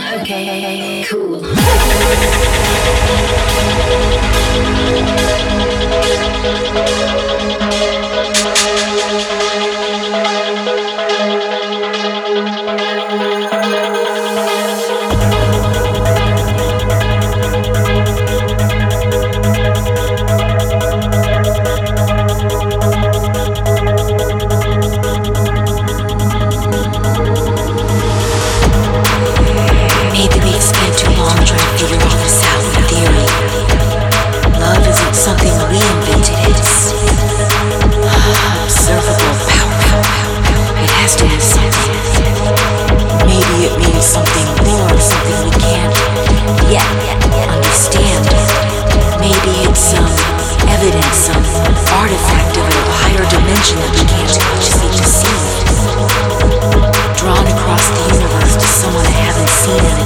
Okay, cool. Maybe we spent too long trying to figure all this out in theory. Love isn't something we invented, it's observable power. It has to have something. Maybe it means something more, something we can't yet understand. Maybe it's some evidence, some artifact of a higher dimension that we can't consciously perceive. Drawn across the universe to someone I haven't seen in